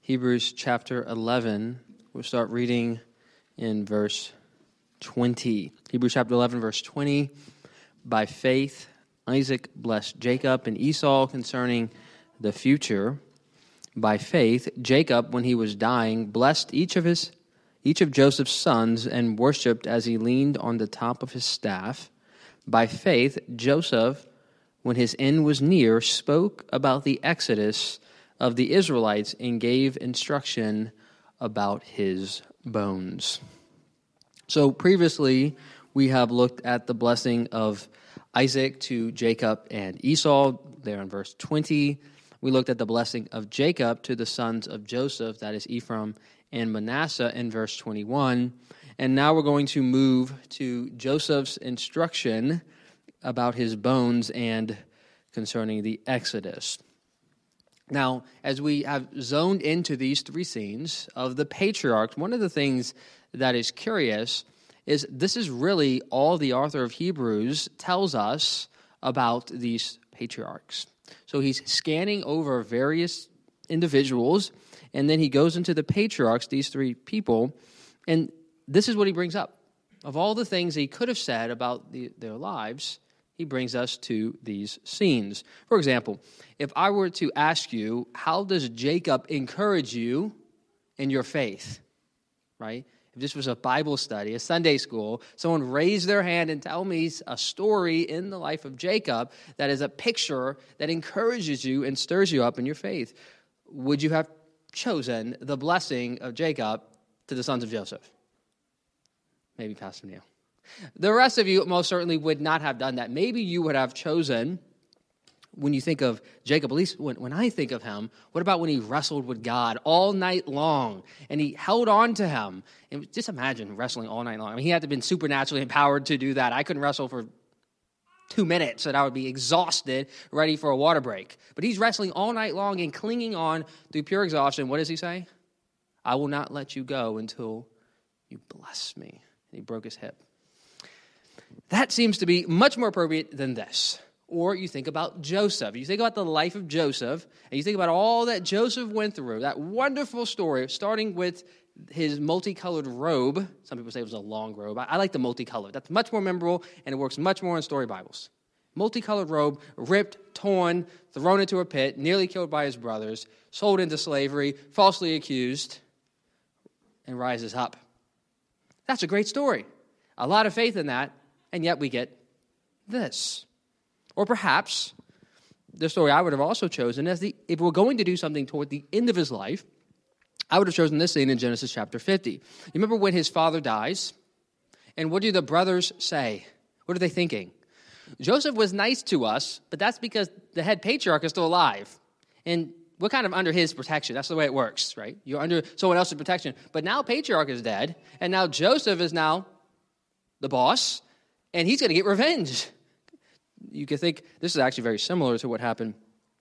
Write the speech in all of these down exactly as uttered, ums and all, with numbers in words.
Hebrews chapter eleven. We'll start reading in verse twenty. Hebrews chapter eleven, verse twenty. By faith, Isaac blessed Jacob and Esau concerning the future. By faith, Jacob, when he was dying, blessed each of his, each of Joseph's sons and worshipped as he leaned on the top of his staff. By faith, Joseph, when his end was near, spoke about the exodus of the Israelites and gave instruction about his bones. So previously, we have looked at the blessing of Isaac to Jacob and Esau, there in verse twenty. We looked at the blessing of Jacob to the sons of Joseph, that is Ephraim and Manasseh, in verse twenty-one. And now we're going to move to Joseph's instruction about his bones and concerning the Exodus. Now, as we have zoned into these three scenes of the patriarchs, one of the things that is curious is this is really all the author of Hebrews tells us about these patriarchs. So he's scanning over various individuals, and then he goes into the patriarchs, these three people, and this is what he brings up. Of all the things he could have said about the, their lives, he brings us to these scenes. For example, if I were to ask you, how does Jacob encourage you in your faith, right? If this was a Bible study, a Sunday school, someone raise their hand and tell me a story in the life of Jacob that is a picture that encourages you and stirs you up in your faith, would you have chosen the blessing of Jacob to the sons of Joseph? Maybe Pastor Neil. The rest of you most certainly would not have done that. Maybe you would have chosen, when you think of Jacob, at least when, when I think of him, what about when he wrestled with God all night long and he held on to him? And just imagine wrestling all night long. I mean, he had to have been supernaturally empowered to do that. I couldn't wrestle for two minutes and I would be exhausted, ready for a water break. But he's wrestling all night long and clinging on through pure exhaustion. What does he say? I will not let you go until you bless me. And he broke his hip. That seems to be much more appropriate than this. Or you think about Joseph. You think about the life of Joseph, and you think about all that Joseph went through, that wonderful story, starting with his multicolored robe. Some people say it was a long robe. I, I like the multicolored. That's much more memorable, and it works much more in story Bibles. Multicolored robe, ripped, torn, thrown into a pit, nearly killed by his brothers, sold into slavery, falsely accused, and rises up. That's a great story. A lot of faith in that. And yet we get this. Or perhaps the story I would have also chosen as the, if we're going to do something toward the end of his life, I would have chosen this scene in Genesis chapter fifty. You remember when his father dies? And what do the brothers say? What are they thinking? Joseph was nice to us, but that's because the head patriarch is still alive. And we're kind of under his protection. That's the way it works, right? You're under someone else's protection. But now patriarch is dead, and now Joseph is now the boss, and he's going to get revenge. You could think this is actually very similar to what happened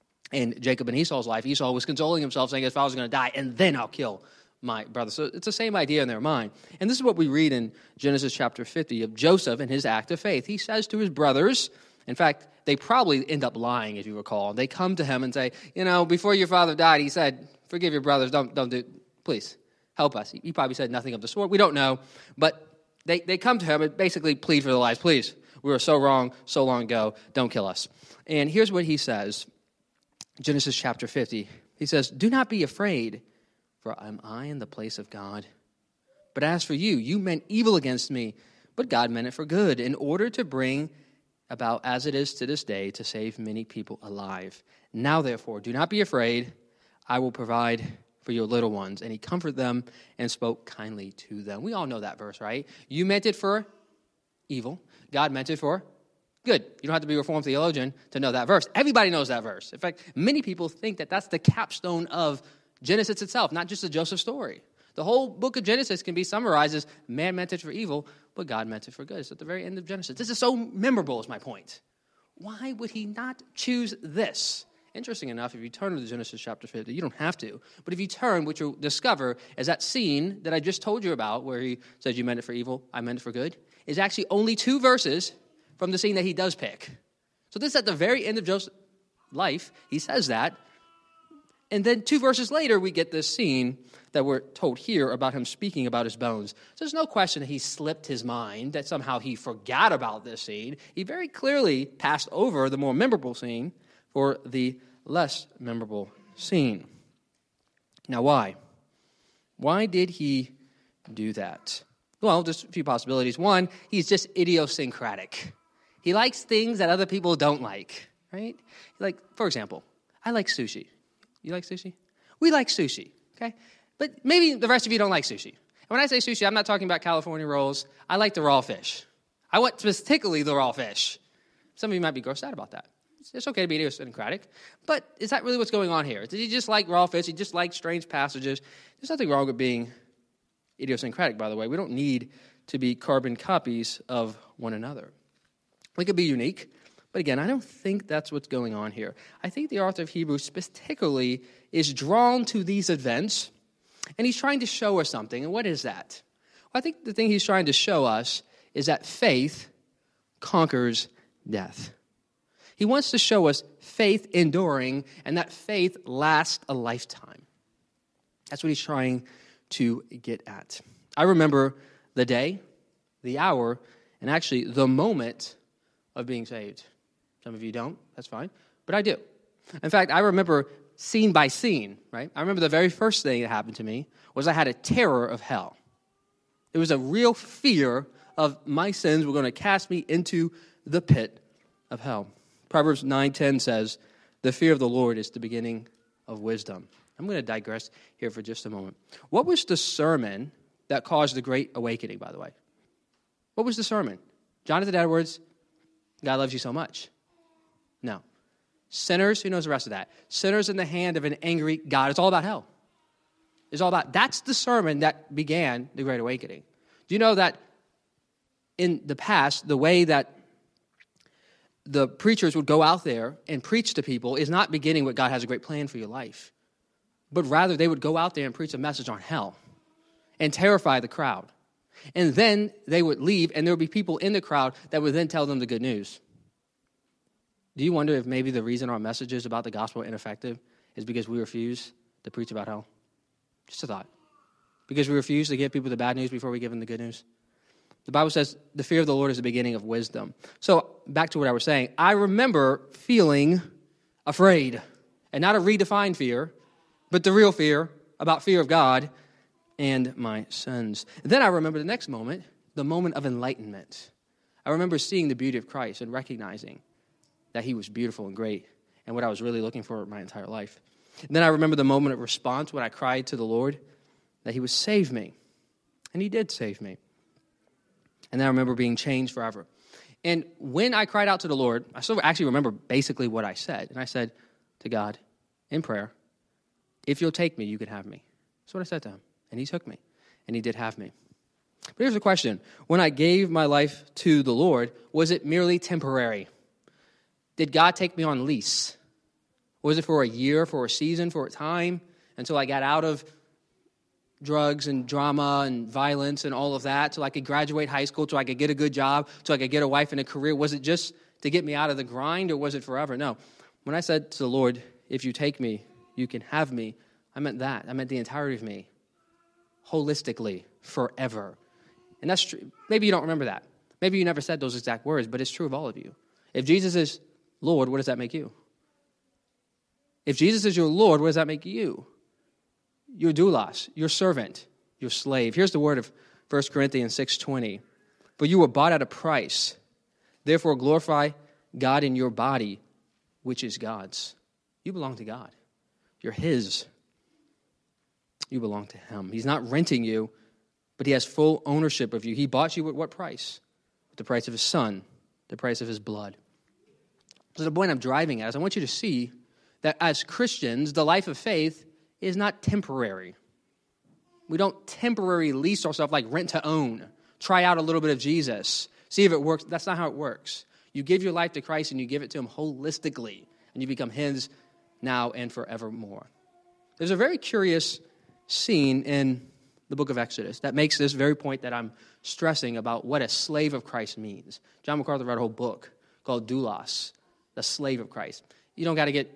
in Jacob and Esau's life. Esau was consoling himself, saying his father's going to die, and then I'll kill my brother. So it's the same idea in their mind. And this is what we read in Genesis chapter fifty of Joseph and his act of faith. He says to his brothers, in fact, they probably end up lying, if you recall. They come to him and say, you know, before your father died, he said, forgive your brothers, don't, don't do, please, help us. He probably said nothing of the sort. We don't know, but They they come to him and basically plead for their lives. Please, we were so wrong so long ago. Don't kill us. And here's what he says, Genesis chapter fifty. He says, do not be afraid, for am I in the place of God? But as for you, you meant evil against me, but God meant it for good, in order to bring about as it is to this day, to save many people alive. Now, therefore, do not be afraid. I will provide for your little ones. And he comforted them and spoke kindly to them. We all know that verse, right? You meant it for evil. God meant it for good. You don't have to be a Reformed theologian to know that verse. Everybody knows that verse. In fact, many people think that that's the capstone of Genesis itself, not just the Joseph story. The whole book of Genesis can be summarized as man meant it for evil, but God meant it for good. It's at the very end of Genesis. This is so memorable is my point. Why would he not choose this? Interesting enough, if you turn to Genesis chapter fifty, you don't have to, but if you turn, what you'll discover is that scene that I just told you about where he says, you meant it for evil, I meant it for good, is actually only two verses from the scene that he does pick. So this is at the very end of Joseph's life. He says that, And then two verses later, we get this scene that we're told here about him speaking about his bones. So there's no question that he slipped his mind, that somehow he forgot about this scene. He very clearly passed over the more memorable scene for the less memorable scene. Now, why? Why did he do that? Well, just a few possibilities. One, he's just idiosyncratic. He likes things that other people don't like, right? Like, for example, I like sushi. You like sushi? We like sushi, okay? But maybe the rest of you don't like sushi. And when I say sushi, I'm not talking about California rolls. I like the raw fish. I want particularly the raw fish. Some of you might be grossed out about that. It's okay to be idiosyncratic. But is that really what's going on here? Did he just like raw fish? He just like strange passages? There's nothing wrong with being idiosyncratic, by the way. We don't need to be carbon copies of one another. We could be unique. But again, I don't think that's what's going on here. I think the author of Hebrews particularly is drawn to these events, and he's trying to show us something. And what is that? Well, I think the thing he's trying to show us is that faith conquers death. He wants to show us faith enduring, and that faith lasts a lifetime. That's what he's trying to get at. I remember the day, the hour, and actually the moment of being saved. Some of you don't, that's fine, but I do. In fact, I remember scene by scene, right? I remember the very first thing that happened to me was I had a terror of hell. It was a real fear of my sins were going to cast me into the pit of hell. Proverbs nine ten says, the fear of the Lord is the beginning of wisdom. I'm going to digress here for just a moment. What was the sermon that caused the Great Awakening, by the way? What was the sermon? Jonathan Edwards, God loves you so much. No. Sinners, who knows the rest of that? Sinners in the hand of an angry God. It's all about hell. It's all about, that's the sermon that began the Great Awakening. Do you know that in the past, the way that the preachers would go out there and preach to people is not beginning with God has a great plan for your life, but rather they would go out there and preach a message on hell and terrify the crowd. And then they would leave, and there would be people in the crowd that would then tell them the good news. Do you wonder if maybe the reason our messages about the gospel are ineffective is because we refuse to preach about hell? Just a thought. Because we refuse to give people the bad news before we give them the good news. The Bible says the fear of the Lord is the beginning of wisdom. So back to what I was saying. I remember feeling afraid, and not a redefined fear, but the real fear about fear of God and my sins. And then I remember the next moment, the moment of enlightenment. I remember seeing the beauty of Christ and recognizing that he was beautiful and great and what I was really looking for my entire life. And then I remember the moment of response when I cried to the Lord that he would save me. And he did save me. And then I remember being changed forever. And when I cried out to the Lord, I still actually remember basically what I said. And I said to God in prayer, if you'll take me, you can have me. That's what I said to him. And he took me. And he did have me. But here's the question. When I gave my life to the Lord, was it merely temporary? Did God take me on lease? Was it for a year, for a season, for a time, until I got out of drugs and drama and violence and all of that, till I could graduate high school, till I could get a good job, till I could get a wife and a career? Was it just to get me out of the grind, or was it forever? No. When I said to the Lord, if you take me, you can have me, I meant that. I meant the entirety of me, holistically, forever. And that's true. Maybe you don't remember that. Maybe you never said those exact words, but it's true of all of you. If Jesus is Lord, what does that make you? If Jesus is your Lord, what does that make you? Your doulos, your servant, your slave. Here's the word of First Corinthians six twenty. For you were bought at a price. Therefore glorify God in your body, which is God's. You belong to God. You're his. You belong to him. He's not renting you, but he has full ownership of you. He bought you at what price? The price of his son, the price of his blood. So the point I'm driving at is I want you to see that as Christians, the life of faith is not temporary. We don't temporarily lease ourselves like rent to own. Try out a little bit of Jesus. See if it works. That's not how it works. You give your life to Christ and you give it to him holistically, and you become his now and forevermore. There's a very curious scene in the book of Exodus that makes this very point that I'm stressing about what a slave of Christ means. John MacArthur wrote a whole book called Doulos, the slave of Christ. You don't got to get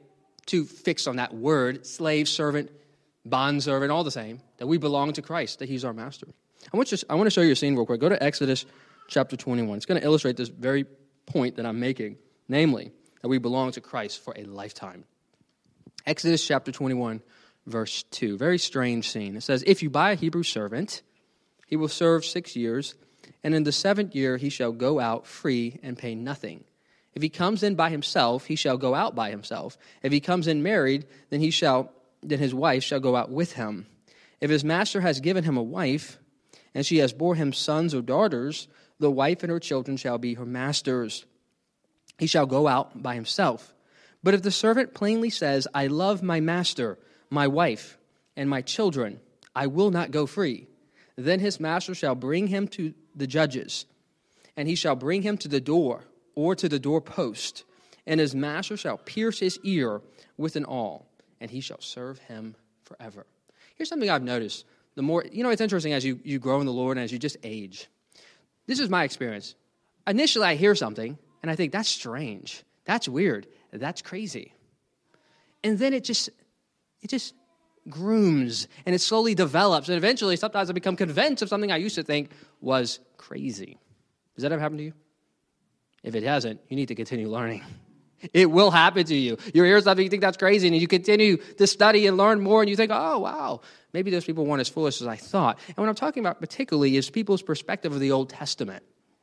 too fixed on that word, slave, servant, bondservant, all the same, that we belong to Christ, that he's our master. I want, you, I want to show you a scene real quick. Go to Exodus chapter twenty-one. It's going to illustrate this very point that I'm making, namely, that we belong to Christ for a lifetime. Exodus chapter twenty-one, verse two. Very strange scene. It says, if you buy a Hebrew servant, he will serve six years, and in the seventh year he shall go out free and pay nothing. If he comes in by himself, he shall go out by himself. If he comes in married, then he shall then his wife shall go out with him. If his master has given him a wife, and she has bore him sons or daughters, the wife and her children shall be her master's. He shall go out by himself. But if the servant plainly says, I love my master, my wife, and my children, I will not go free, then his master shall bring him to the judges, and he shall bring him to the door or to the doorpost, and his master shall pierce his ear with an awl, and he shall serve him forever. Here's something I've noticed. The more, you know, it's interesting as you, you grow in the Lord and as you just age. This is my experience. Initially, I hear something, and I think, that's strange. That's weird. That's crazy. And then it just, it just grooms, and it slowly develops, and eventually, sometimes I become convinced of something I used to think was crazy. Does that ever happen to you? If it hasn't, you need to continue learning. It will happen to you. You hear something, you think that's crazy, and you continue to study and learn more, and you think, oh, wow, maybe those people weren't as foolish as I thought. And what I'm talking about particularly is people's perspective of the Old Testament.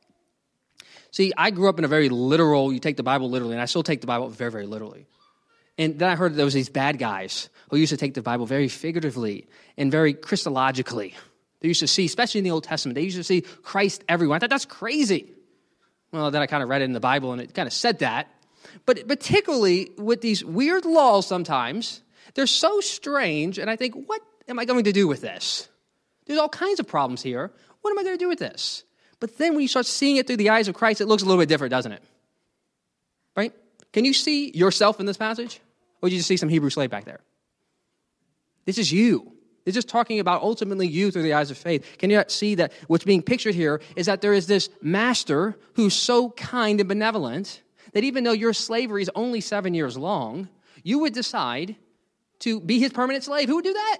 See, I grew up in a very literal, you take the Bible literally, and I still take the Bible very, very literally. And then I heard there was these bad guys who used to take the Bible very figuratively and very Christologically. They used to see, especially in the Old Testament, they used to see Christ everywhere. I thought, that's crazy. Well, then I kind of read it in the Bible, and it kind of said that. But particularly with these weird laws sometimes, they're so strange, and I think, what am I going to do with this? There's all kinds of problems here. What am I going to do with this? But then when you start seeing it through the eyes of Christ, it looks a little bit different, doesn't it? Right? Can you see yourself in this passage? Or did you just see some Hebrew slave back there? This is you. It's just talking about ultimately you through the eyes of faith. Can you not see that what's being pictured here is that there is this master who's so kind and benevolent that even though your slavery is only seven years long, you would decide to be his permanent slave. Who would do that?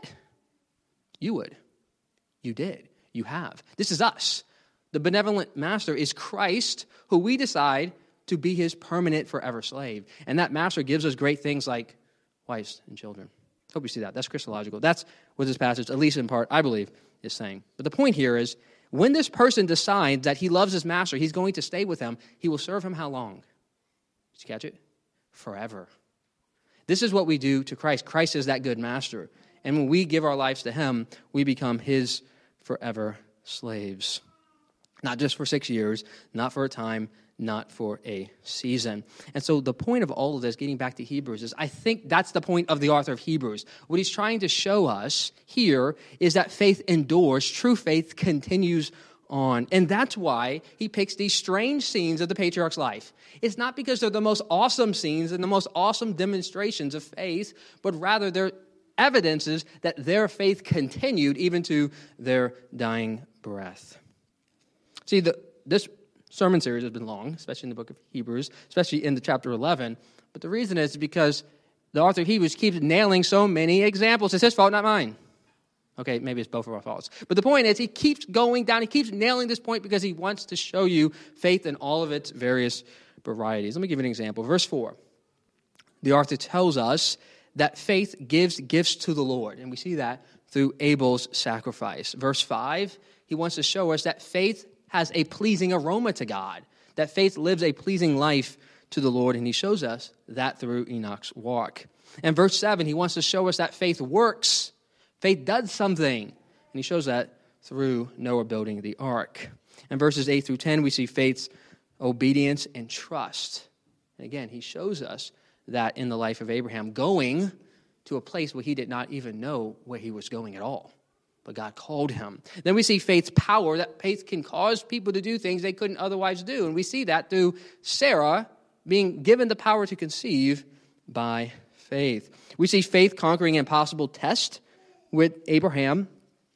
You would. You did. You have. This is us. The benevolent master is Christ, who we decide to be his permanent forever slave. And that master gives us great things like wives and children. Hope you see that. That's Christological. That's what this passage, at least in part, I believe, is saying. But the point here is, when this person decides that he loves his master, he's going to stay with him, he will serve him how long? Did you catch it? Forever. This is what we do to Christ. Christ is that good master. And when we give our lives to him, we become his forever slaves. Not just for six years, not for a time, not for a season. And so the point of all of this, getting back to Hebrews, is I think that's the point of the author of Hebrews. What he's trying to show us here is that faith endures, true faith continues on. And that's why he picks these strange scenes of the patriarch's life. It's not because they're the most awesome scenes and the most awesome demonstrations of faith, but rather they're evidences that their faith continued even to their dying breath. See, the, this sermon series has been long, especially in the book of Hebrews, especially in the chapter eleven. But the reason is because the author of Hebrews keeps nailing so many examples. It's his fault, not mine. Okay, maybe it's both of our faults. But the point is, he keeps going down. He keeps nailing this point because he wants to show you faith in all of its various varieties. Let me give you an example. Verse four. The author tells us that faith gives gifts to the Lord. And we see that through Abel's sacrifice. Verse five, he wants to show us that faith has a pleasing aroma to God. That faith lives a pleasing life to the Lord. And he shows us that through Enoch's walk. And verse seven, he wants to show us that faith works. Faith does something, and he shows that through Noah building the ark. In verses eight through ten, we see faith's obedience and trust. And again, he shows us that in the life of Abraham, going to a place where he did not even know where he was going at all. But God called him. Then we see faith's power, that faith can cause people to do things they couldn't otherwise do. And we see that through Sarah being given the power to conceive by faith. We see faith conquering impossible tests, with Abraham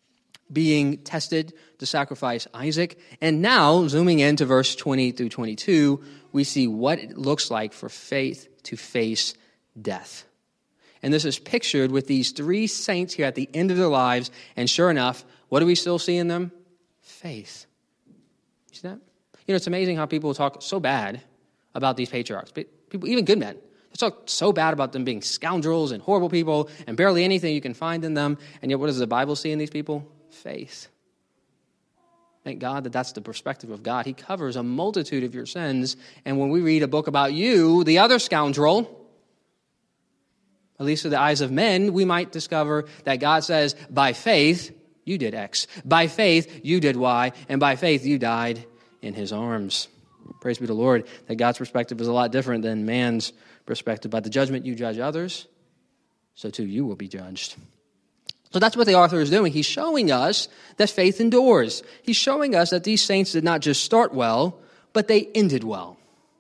being tested to sacrifice Isaac. And now, zooming into verse twenty through twenty-two, we see what it looks like for faith to face death. And this is pictured with these three saints here at the end of their lives. And sure enough, what do we still see in them? Faith. You see that? You know, it's amazing how people talk so bad about these patriarchs. People, even good men. They talk so bad about them being scoundrels and horrible people and barely anything you can find in them. And yet what does the Bible see in these people? Faith. Thank God that that's the perspective of God. He covers a multitude of your sins. And when we read a book about you, the other scoundrel, at least through the eyes of men, we might discover that God says, by faith, you did X. By faith, you did Y. And by faith, you died in his arms. Praise be to the Lord that God's perspective is a lot different than man's perspective. By the judgment you judge others, so too you will be judged. So that's what the author is doing. He's showing us that faith endures. He's showing us that these saints did not just start well, but they ended well.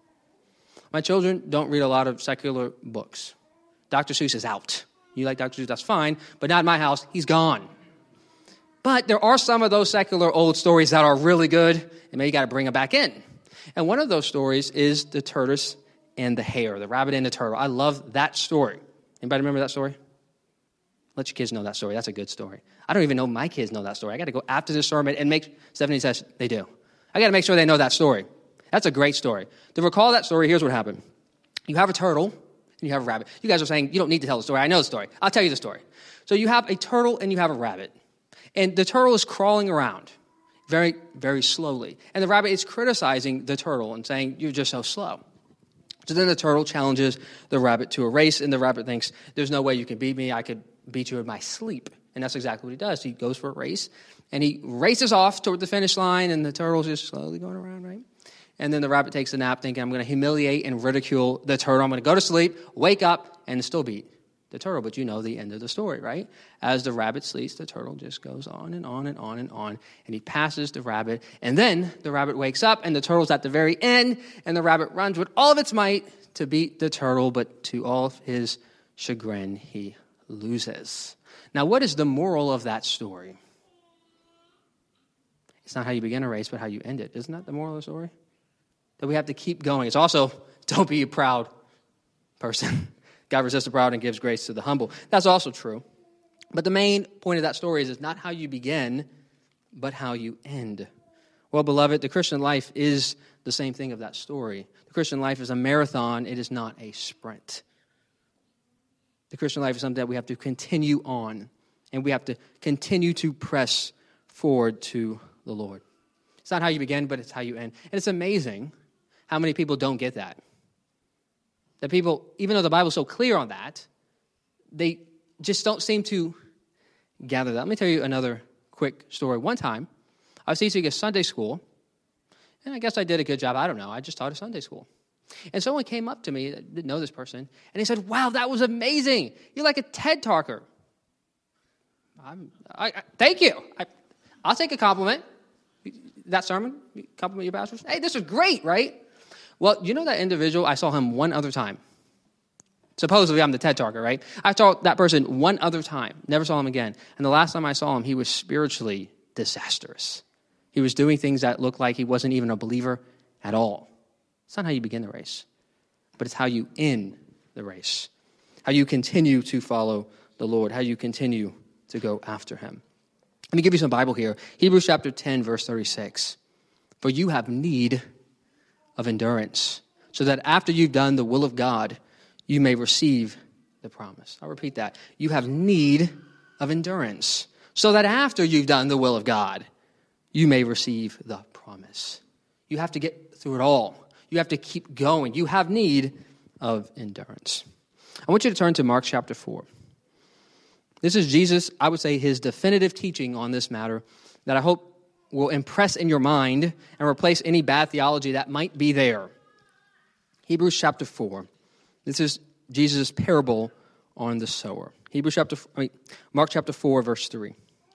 My children don't read a lot of secular books. Doctor Seuss is out. You like Doctor Seuss, that's fine, but not in my house. He's gone. But there are some of those secular old stories that are really good, and maybe you got to bring them back in. And one of those stories is the tortoise and the hare, the rabbit and the turtle. I love that story. Anybody remember that story? Let your kids know that story. That's a good story. I don't even know my kids know that story. I got to go after this sermon and make, Stephanie says they do. I got to make sure they know that story. That's a great story. To recall that story, here's what happened. You have a turtle and you have a rabbit. You guys are saying you don't need to tell the story. I know the story. I'll tell you the story. So you have a turtle and you have a rabbit. And the turtle is crawling around very, very slowly. And the rabbit is criticizing the turtle and saying, you're just so slow. So then the turtle challenges the rabbit to a race, and the rabbit thinks, there's no way you can beat me. I could beat you in my sleep. And that's exactly what he does. He goes for a race, and he races off toward the finish line, and the turtle's just slowly going around, right? And then the rabbit takes a nap thinking, I'm going to humiliate and ridicule the turtle. I'm going to go to sleep, wake up, and still beat the turtle. But you know the end of the story, right? As the rabbit sleeps, the turtle just goes on and on and on and on, and he passes the rabbit. And then the rabbit wakes up, and the turtle's at the very end, and the rabbit runs with all of its might to beat the turtle, but to all of his chagrin, he loses. Now, what is the moral of that story? It's not how you begin a race, but how you end it. Isn't that the moral of the story? That we have to keep going. It's also, don't be a proud person. God resists the proud and gives grace to the humble. That's also true. But the main point of that story is it's not how you begin, but how you end. Well, beloved, the Christian life is the same thing of that story. The Christian life is a marathon. It is not a sprint. The Christian life is something that we have to continue on, and we have to continue to press forward to the Lord. It's not how you begin, but it's how you end. And it's amazing how many people don't get that. That people, even though the Bible's so clear on that, they just don't seem to gather that. Let me tell you another quick story. One time, I was teaching a Sunday school, and I guess I did a good job. I don't know. I just taught a Sunday school. And someone came up to me that didn't know this person, and he said, wow, that was amazing. You're like a TED talker. I'm, I, I, thank you. I, I'll take a compliment. That sermon, compliment your pastors. Hey, this was great, right? Well, you know that individual, I saw him one other time. Supposedly, I'm the TED talker, right? I saw that person one other time. Never saw him again. And the last time I saw him, he was spiritually disastrous. He was doing things that looked like he wasn't even a believer at all. It's not how you begin the race, but it's how you end the race. How you continue to follow the Lord. How you continue to go after him. Let me give you some Bible here. Hebrews chapter ten, verse thirty-six. For you have need of endurance, so that after you've done the will of God, you may receive the promise. I'll repeat that. You have need of endurance, so that after you've done the will of God, you may receive the promise. You have to get through it all. You have to keep going. You have need of endurance. I want you to turn to Mark chapter four. This is Jesus, I would say, his definitive teaching on this matter that I hope will impress in your mind and replace any bad theology that might be there. Hebrews chapter four. This is Jesus' parable on the sower. Hebrews chapter, I mean, Mark chapter four, verse three.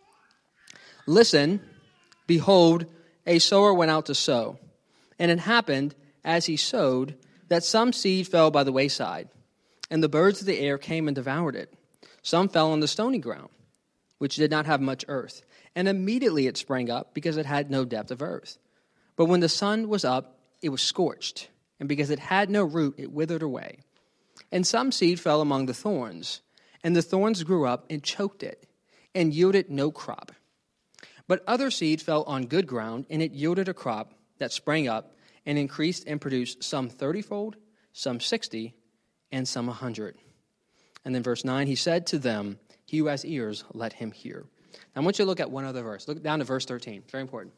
Listen, behold, a sower went out to sow, and it happened as he sowed that some seed fell by the wayside, and the birds of the air came and devoured it. Some fell on the stony ground, which did not have much earth, and immediately it sprang up because it had no depth of earth. But when the sun was up, it was scorched, and because it had no root, it withered away. And some seed fell among the thorns, and the thorns grew up and choked it, and yielded no crop. But other seed fell on good ground, and it yielded a crop that sprang up and increased and produced some thirtyfold, some sixty, and some a hundred. And then verse nine, he said to them, he who has ears, let him hear. Now I want you to look at one other verse. Look down to verse thirteen. It's very important.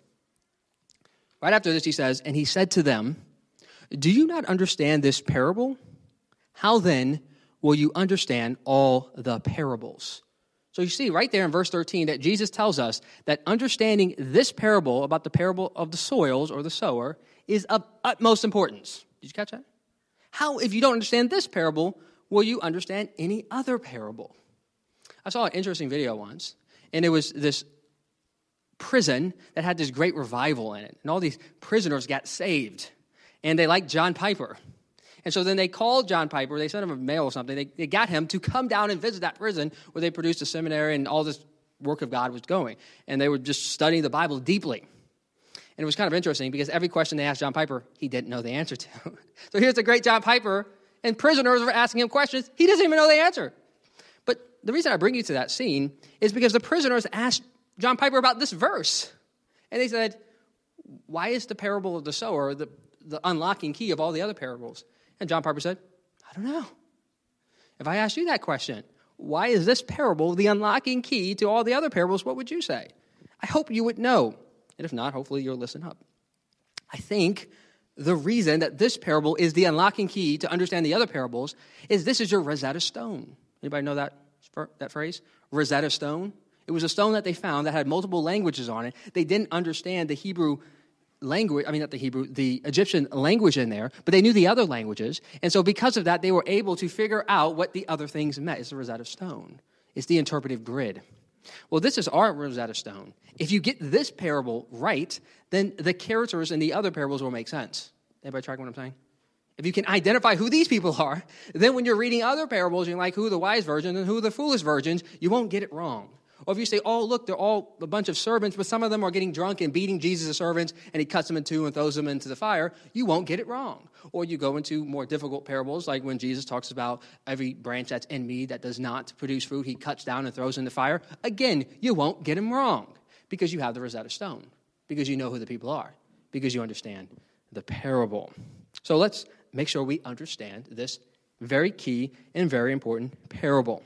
Right after this, he says, and he said to them, do you not understand this parable? How then will you understand all the parables? So you see right there in verse thirteen that Jesus tells us that understanding this parable about the parable of the soils or the sower is of utmost importance. Did you catch that? How, if you don't understand this parable, will you understand any other parable? I saw an interesting video once, and it was this prison that had this great revival in it, and all these prisoners got saved, and they liked John Piper. And so then they called John Piper, they sent him a mail or something, they, they got him to come down and visit that prison where they produced a seminary and all this work of God was going. And they were just studying the Bible deeply. And it was kind of interesting because every question they asked John Piper, he didn't know the answer to. So here's the great John Piper, and prisoners were asking him questions he doesn't even know the answer. But the reason I bring you to that scene is because the prisoners asked John Piper about this verse. And they said, why is the parable of the sower the, the unlocking key of all the other parables? And John Piper said, I don't know. If I asked you that question, why is this parable the unlocking key to all the other parables, what would you say? I hope you would know. And if not, hopefully you'll listen up. I think the reason that this parable is the unlocking key to understand the other parables is this is your Rosetta Stone. Anybody know that, that phrase? Rosetta Stone? It was a stone that they found that had multiple languages on it. They didn't understand the Hebrew language, I mean, not the Hebrew, the Egyptian language in there, but they knew the other languages. And so because of that, they were able to figure out what the other things meant. It's the Rosetta Stone. It's the interpretive grid. Well, this is our Rosetta Stone. If you get this parable right, then the characters in the other parables will make sense. Everybody tracking what I'm saying? If you can identify who these people are, then when you're reading other parables, you're like, who are the wise virgins and who are the foolish virgins, you won't get it wrong. Or if you say, oh, look, they're all a bunch of servants, but some of them are getting drunk and beating Jesus' servants, and he cuts them in two and throws them into the fire, you won't get it wrong. Or you go into more difficult parables, like when Jesus talks about every branch that's in me that does not produce fruit, he cuts down and throws in the fire. Again, you won't get him wrong because you have the Rosetta Stone, because you know who the people are, because you understand the parable. So let's make sure we understand this very key and very important parable.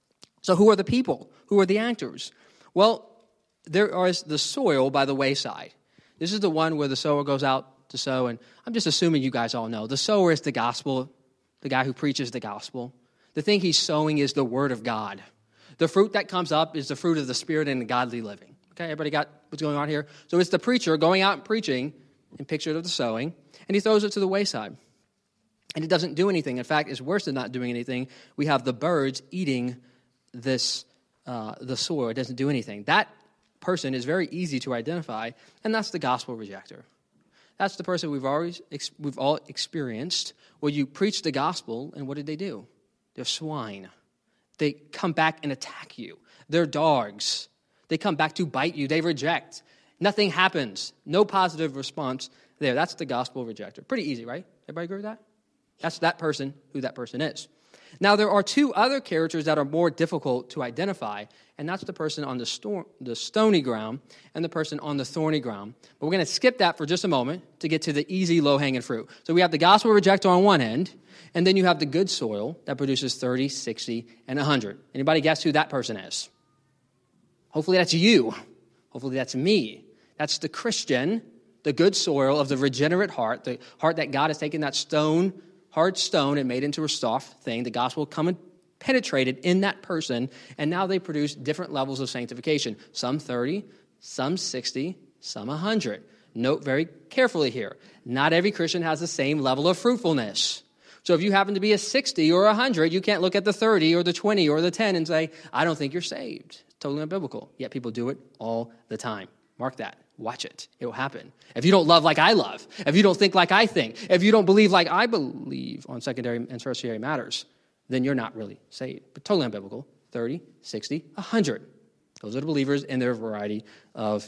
So who are the people? Who are the actors? Well, there is the soil by the wayside. This is the one where the sower goes out to sow, and I'm just assuming you guys all know. The sower is the gospel, the guy who preaches the gospel. The thing he's sowing is the word of God. The fruit that comes up is the fruit of the Spirit and the godly living. Okay, everybody got what's going on here? So it's the preacher going out and preaching, in picture of the sowing, and he throws it to the wayside. And it doesn't do anything. In fact, it's worse than not doing anything. We have the birds eating this uh, the soil. It doesn't do anything. That person is very easy to identify, and that's the gospel rejecter. That's the person we've always we've all experienced where you preach the gospel, and what did they do? They're swine. They come back and attack you. They're dogs. They come back to bite you. They reject. Nothing happens. No positive response there. That's the gospel rejecter. Pretty easy, right? Everybody agree with that? That's that person, who that person is. Now, there are two other characters that are more difficult to identify, and that's the person on the, sto- the stony ground and the person on the thorny ground. But we're going to skip that for just a moment to get to the easy, low-hanging fruit. So we have the gospel rejecter on one end, and then you have the good soil that produces thirty, sixty, and one hundred. Anybody guess who that person is? Hopefully that's you. Hopefully that's me. That's the Christian, the good soil of the regenerate heart, the heart that God has taken that stone, hard stone, and made into a soft thing. The gospel come and penetrated in that person, and now they produce different levels of sanctification. Some thirty, some sixty, some one hundred. Note very carefully here, not every Christian has the same level of fruitfulness. So if you happen to be a sixty or one hundred, you can't look at the thirty or the twenty or the ten and say, I don't think you're saved. It's totally unbiblical. Yet people do it all the time. Mark that. Watch it. It will happen. If you don't love like I love, if you don't think like I think, if you don't believe like I believe on secondary and tertiary matters, then you're not really saved. But totally unbiblical. thirty, sixty, one hundred. Those are the believers in their variety of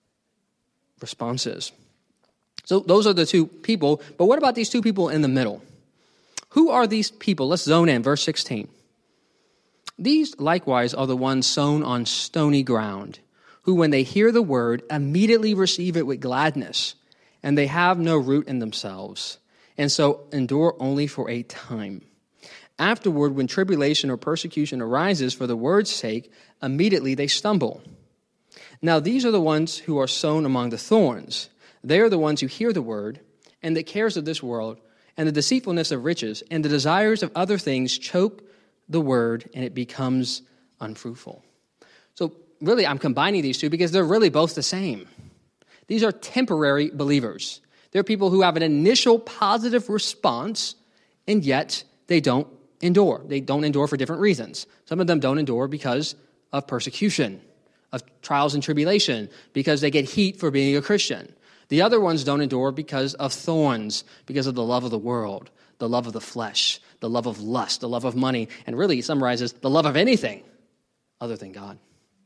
responses. So those are the two people. But what about these two people in the middle? Who are these people? Let's zone in. Verse sixteen. These likewise are the ones sown on stony ground, who when they hear the word immediately receive it with gladness, and they have no root in themselves, and so endure only for a time. Afterward, when tribulation or persecution arises for the word's sake, immediately they stumble. Now these are the ones who are sown among the thorns. They are the ones who hear the word, and the cares of this world, and the deceitfulness of riches, and the desires of other things choke the word, and it becomes unfruitful. So really, I'm combining these two because they're really both the same. These are temporary believers. They're people who have an initial positive response, and yet they don't endure. They don't endure for different reasons. Some of them don't endure because of persecution, of trials and tribulation, because they get heat for being a Christian. The other ones don't endure because of thorns, because of the love of the world, the love of the flesh, the love of lust, the love of money, and really it summarizes the love of anything other than God.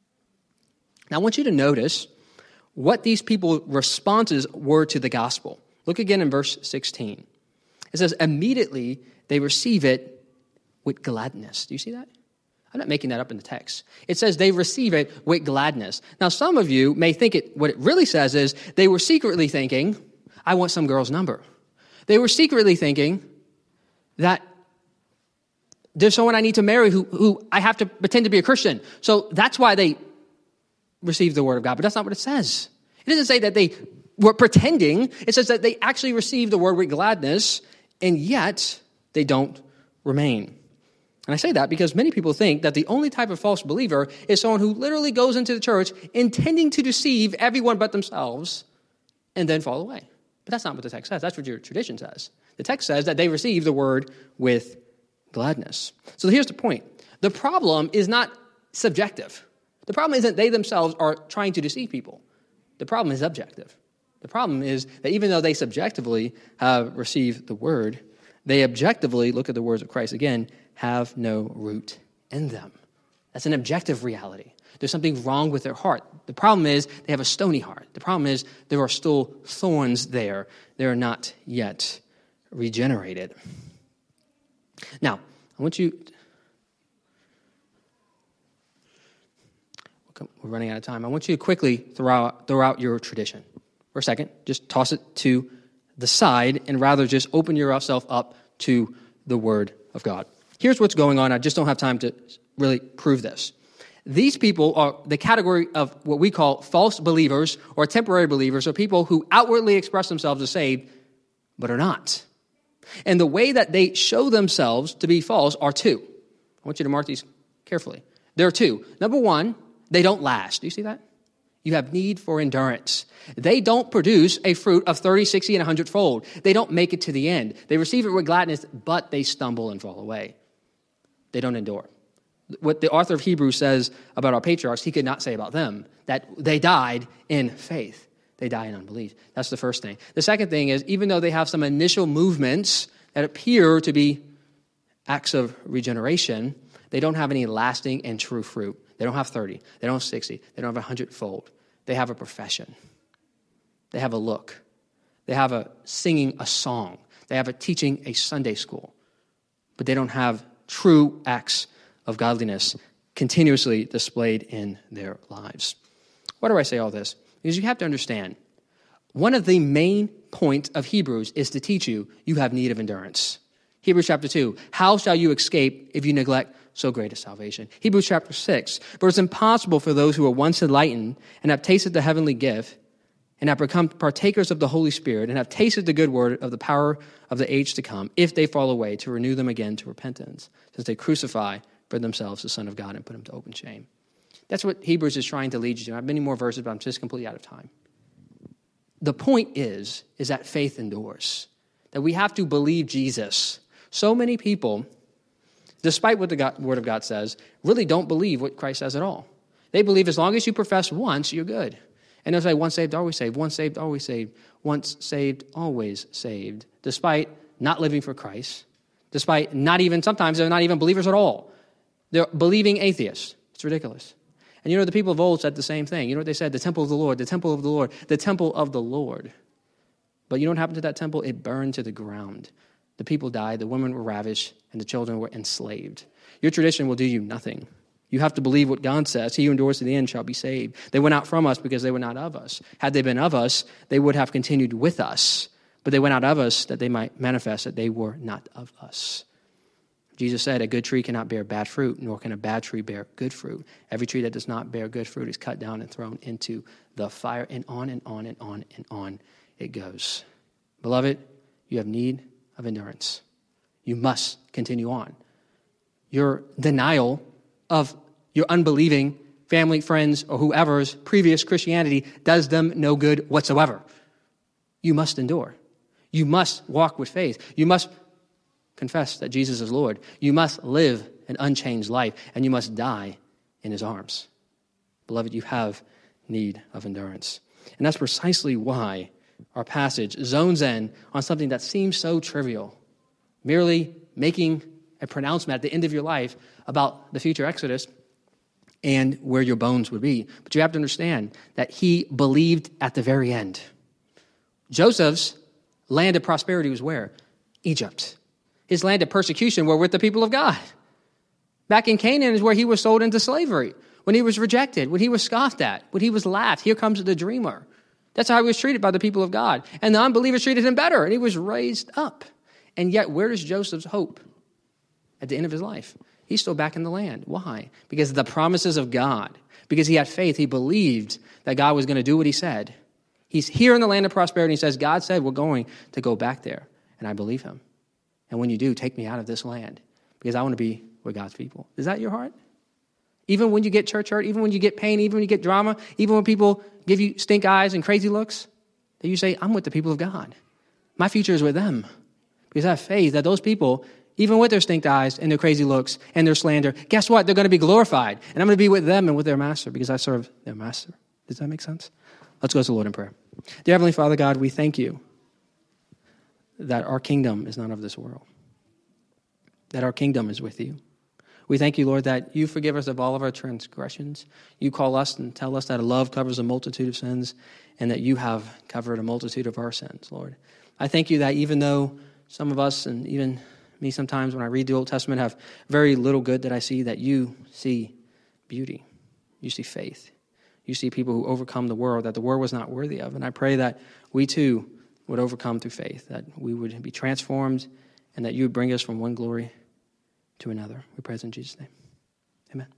Now I want you to notice what these people's responses were to the gospel. Look again in verse sixteen. It says, immediately they receive it with gladness. Do you see that? I'm not making that up in the text. It says they receive it with gladness. Now, some of you may think it, what it really says is they were secretly thinking, I want some girl's number. They were secretly thinking that there's someone I need to marry who, who I have to pretend to be a Christian. So that's why they received the word of God. But that's not what it says. It doesn't say that they were pretending. It says that they actually received the word with gladness, and yet they don't remain. And I say that because many people think that the only type of false believer is someone who literally goes into the church intending to deceive everyone but themselves and then fall away. But that's not what the text says. That's what your tradition says. The text says that they receive the word with gladness. So here's the point. The problem is not subjective. The problem isn't they themselves are trying to deceive people. The problem is objective. The problem is that even though they subjectively have received the word, they objectively, look at the words of Christ again, have no root in them. That's an objective reality. There's something wrong with their heart. The problem is they have a stony heart. The problem is there are still thorns there. They are not yet regenerated. Now, I want you... We're running out of time. I want you to quickly throw out, throw out your tradition. For a second, just toss it to the side and rather just open yourself up to the Word of God. Here's what's going on. I just don't have time to really prove this. These people are the category of what we call false believers or temporary believers, or people who outwardly express themselves as saved, but are not. And the way that they show themselves to be false are two. I want you to mark these carefully. There are two. Number one, they don't last. Do you see that? You have need for endurance. They don't produce a fruit of thirty, sixty, and one hundred fold. They don't make it to the end. They receive it with gladness, but they stumble and fall away. They don't endure. What the author of Hebrews says about our patriarchs, he could not say about them, that they died in faith. They die in unbelief. That's the first thing. The second thing is, even though they have some initial movements that appear to be acts of regeneration, they don't have any lasting and true fruit. They don't have thirty. They don't have sixty. They don't have one hundred fold. They have a profession. They have a look. They have a singing a song. They have a teaching a Sunday school. But they don't have true acts of godliness continuously displayed in their lives. Why do I say all this? Because you have to understand, one of the main points of Hebrews is to teach you, you have need of endurance. Hebrews chapter two, how shall you escape if you neglect so great a salvation? Hebrews chapter six, for it's impossible for those who were once enlightened and have tasted the heavenly gift and have become partakers of the Holy Spirit and have tasted the good word of the power of the age to come, if they fall away, to renew them again to repentance, since they crucify for themselves the Son of God and put him to open shame. That's what Hebrews is trying to lead you to. I have many more verses, but I'm just completely out of time. The point is, is that faith endures, that we have to believe Jesus. So many people, despite what the God, Word of God says, really don't believe what Christ says at all. They believe as long as you profess once, you're good. And they'll say, once saved, always saved. Once saved, always saved. Once saved, always saved. Despite not living for Christ. Despite not even, sometimes they're not even believers at all. They're believing atheists. It's ridiculous. And you know, the people of old said the same thing. You know what they said? The temple of the Lord, the temple of the Lord, the temple of the Lord. But you know what happened to that temple? It burned to the ground. The people died, the women were ravished, and the children were enslaved. Your tradition will do you nothing. You have to believe what God says. He who endures to the end shall be saved. They went out from us because they were not of us. Had they been of us, they would have continued with us. But they went out of us that they might manifest that they were not of us. Jesus said, a good tree cannot bear bad fruit, nor can a bad tree bear good fruit. Every tree that does not bear good fruit is cut down and thrown into the fire, and on and on and on and on it goes. Beloved, you have need of endurance. You must continue on. Your denial of your unbelieving family, friends, or whoever's previous Christianity does them no good whatsoever. You must endure. You must walk with faith. You must confess that Jesus is Lord. You must live an unchanged life, and you must die in his arms. Beloved, you have need of endurance. And that's precisely why our passage zones in on something that seems so trivial, merely making a pronouncement at the end of your life about the future Exodus and where your bones would be. But you have to understand that he believed at the very end. Joseph's land of prosperity was where? Egypt. His land of persecution were with the people of God. Back in Canaan is where he was sold into slavery, when he was rejected, when he was scoffed at, when he was laughed. Here comes the dreamer. That's how he was treated by the people of God. And the unbelievers treated him better, and he was raised up. And yet, where is Joseph's hope at the end of his life? He's still back in the land. Why? Because of the promises of God. Because he had faith. He believed that God was going to do what he said. He's here in the land of prosperity. He says, God said we're going to go back there. And I believe him. And when you do, take me out of this land, because I want to be with God's people. Is that your heart? Even when you get church hurt, even when you get pain, even when you get drama, even when people give you stink eyes and crazy looks, that you say, I'm with the people of God. My future is with them. Because I have faith that those people, even with their stink eyes and their crazy looks and their slander, guess what? They're going to be glorified. And I'm going to be with them and with their master because I serve their master. Does that make sense? Let's go to the Lord in prayer. Dear Heavenly Father God, we thank you that our kingdom is not of this world, that our kingdom is with you. We thank you, Lord, that you forgive us of all of our transgressions. You call us and tell us that love covers a multitude of sins, and that you have covered a multitude of our sins, Lord. I thank you that even though some of us, and even me sometimes when I read the Old Testament, have very little good that I see, that you see beauty. You see faith. You see people who overcome the world that the world was not worthy of. And I pray that we too would overcome through faith, that we would be transformed, and that you would bring us from one glory to another. We pray this in Jesus' name. Amen.